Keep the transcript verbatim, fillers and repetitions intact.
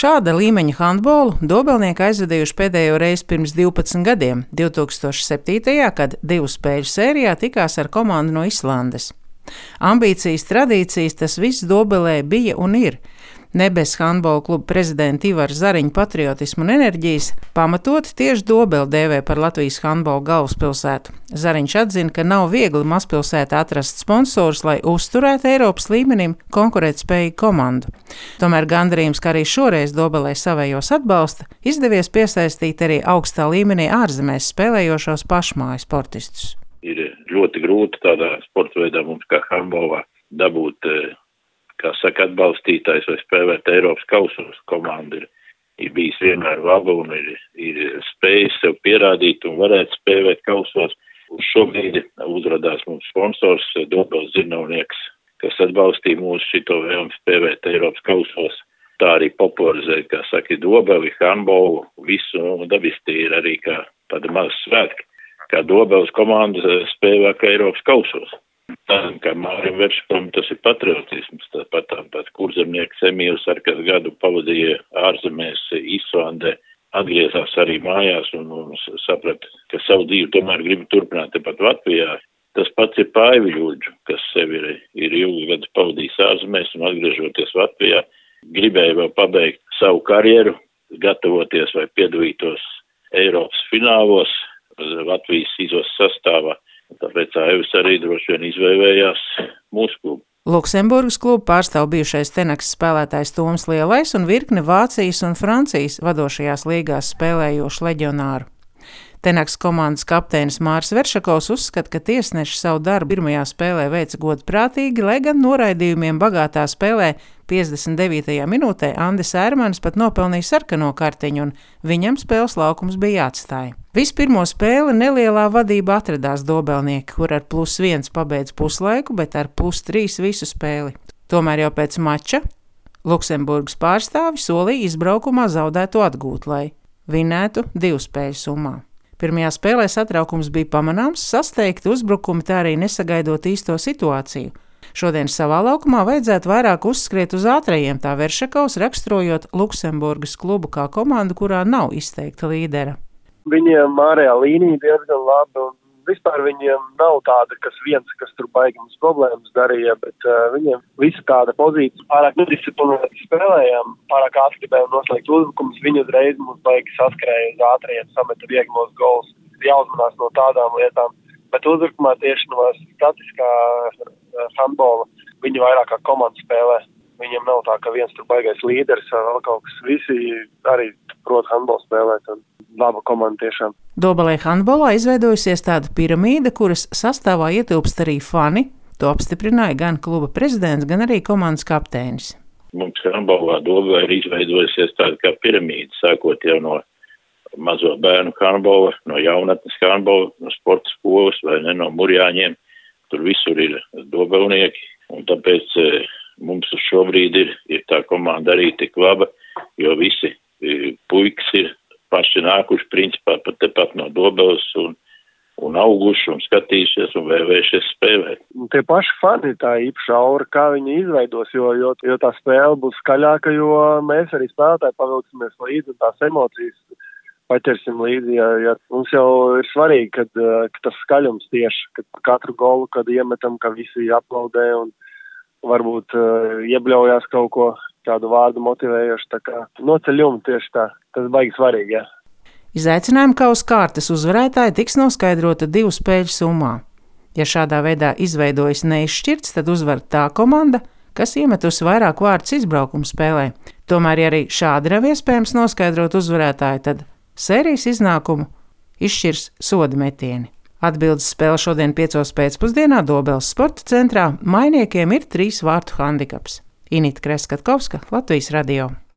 Šāda līmeņa handbolu dobelnieki aizvadījuši pēdējo reizi pirms divpadsmit gadiem, divi tūkstoši septītajā, kad divu spēļu sērijā tikās ar komandu no Islandes. Ambīcijas, tradīcijas, tas viss Dobelē bija un ir. Nebes handbola kluba prezidenta Ivara Zariņa patriotismu un enerģijas pamatot tieši Dobeli dēvē par Latvijas handbola galvaspilsētu. Zariņš atzina, ka nav viegli mazpilsētā atrast sponsorus, lai uzturētu Eiropas līmenim konkurētspējīgu komandu. Tomēr gandarījums, ka arī šoreiz Dobelē savējos atbalsta, izdevies piesaistīt arī augstā līmenī ārzemēs spēlējošos pašmāju sportistus. Ir ļoti grūti tādā sporta veidā mums kā handbolā dabūt, kā saka, atbalstītājs vai spēlēt Eiropas kausos. Komanda ir, ir bijis vienmēr laba un ir, ir spējis sev pierādīt un varētu spēlēt kausos. Uz šo brīdi uzradās mums sponsors, Dobeles Zirnavnieks, kas atbalstīja mūsu šito vēlmi spēlēt Eiropas kausos. Tā arī popularizē, kā saka, Dobeli, handbolu, visu, un dabiski ir arī kā tāda maza svētki, kā Dobeles komanda spēlē kā Eiropas kausos. Tādam kā Mārim Veršakam tas ir patriotisms, tāpat tāpat kurzemnieks Emīls ar kādu gadu pavadīja ārzemēs Islandē, atgriezās arī mājās un, un saprata, ka savu dzīvi tomēr grib turpināt tepat Latvijā. Tas pats ir Paiviļūģu, kas sevi ir, ir ilgus gadus pavadījis ārzemēs un atgriežoties Latvijā, gribēja vēl pabeigt savu karjeru, gatavoties vai piedalītos Eiropas finālos Latvijas izlases sastāvā. Tāpēc Aivis arī droši vien izvēlējās mūsu klubu. Luksemburgas klubu pārstāv bijušais Tenaks spēlētājs Toms Lielais un virkne Vācijas un Francijas vadošajās līgās spēlējošu leģionāru. Tenaks komandas kapteinis Māris Veršakovs uzskata, ka tiesneši savu darbu pirmajā spēlē veica godprātīgi, lai gan noraidījumiem bagātā spēlē piecdesmit devītajā minūtē Andis Ērmanis pat nopelnīja sarkano kartiņu un viņam spēles laukums bija jāatstāja. Vispirmo spēli nelielā vadība atradās dobelnieki, kur ar plus viens pabeidz puslaiku, bet ar plus trīs visu spēli. Tomēr jau pēc mača Luksemburgas pārstāvi solīja izbraukumā zaudēto atgūt, lai vinētu divu spēļu summā. Pirmajā spēlē satraukums bija pamanāms, sasteigti uzbrukumi, tā arī nesagaidot īsto situāciju. Šodien savā laukumā vajadzētu vairāk uzskriet uz ātrajiem, tā Veršakovs raksturojot Luksemburgas klubu kā komandu, kurā nav izteikta līdera. Viņiem ārējā līnija diezgan labi un vispār viņiem nav tāda, kas viens, kas tur baigi mums problēmas darīja, bet uh, viņiem visa tāda pozīcija. Pārāk nedisciplinēti spēlējām, pārāk ātri gribējām noslēgt uzbrukumus, viņi uzreiz mums baigi saskrēja uz ātrajiem, sameta vieglos gols. Jāuzmanās no tādām lietām, bet uzbrukumā tieši no statiskā handbola viņi vairāk kā komanda spēlē. Viņiem nav tā, ka viens tur baigais līderis vai vēl kaut kas. Visi arī prot handbolu spēlēt un laba komanda tiešām. Dobelē handbolā izveidojusies tāda piramīda, kuras sastāvā ietilpst arī fani. To apstiprināja gan kluba prezidents, gan arī komandas kapteinis. Mums handbolā Dobelē ir izveidojusies tāda kā piramīda, sākot jau no mazo bērnu handbola, no jaunatnes handbola, no sporta skolas vai ne no murjāņiem. Tur visur ir dobelnieki un tāpēc mums uz šobrīd ir, ir tā komanda arī tik laba, jo visi puikas ir paši nākuši principā pat tepat no Dobeles un, un auguši un skatījušies un vēlējušies spēlēt. Tie paši fani tā īpaši aura, kā viņi izveidos, jo, jo, jo tā spēle būs skaļāka, jo mēs arī spēlētāji pavilksimies līdzi un tās emocijas paķersim līdzi. Ja, ja mums jau ir svarīgi, kad, ka tas skaļums tieši, kad katru golu, kad iemetam, ka visi aplaudē un varbūt uh, iebļaujās kaut ko, kādu vārdu motivējošu, tā kā noceļumu tieši tā. Tas baigi svarīgi, jā. Izaicinājumu kausa kārtas uzvarētāji tiks noskaidrota divu spēļu summā. Ja šādā veidā izveidojas neizšķirts, tad uzvar tā komanda, kas iemetusi vairāk vārdus izbraukuma spēlē. Tomēr, ja arī šādi nav iespējams noskaidrot uzvarētāju, tad sērijas iznākumu izšķirs soda metieni. Atbildes spēle šodien piecos pēcpusdienā Dobeles sporta centrā. Mainiekiem ir trīs vārtu handikaps. Inita Kreskatkovska, Latvijas radio.